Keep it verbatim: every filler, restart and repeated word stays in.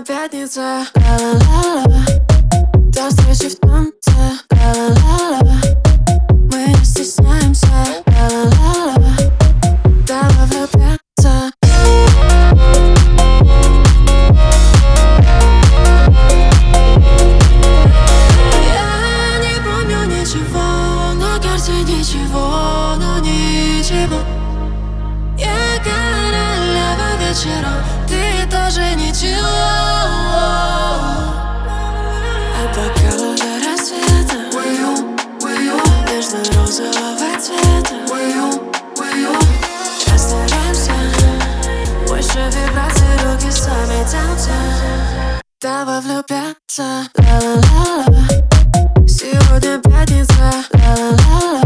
пятница, ла-ла-ла-ла. До встречи в танце, ла-ла-ла-ла. Мы не стесняемся, ла-ла-ла-ла. Давай влюбляться. Я не помню ничего, на карте ничего, но ничего. Я королева вечера, ты тоже ничего. А пока до рассвета нежно розового цвета. Растворяемся, больше вибраций, руки сами тянутся. Давай влюбляться, ла-ла-ла-ла. Сегодня пятница, ла-ла-ла-ла.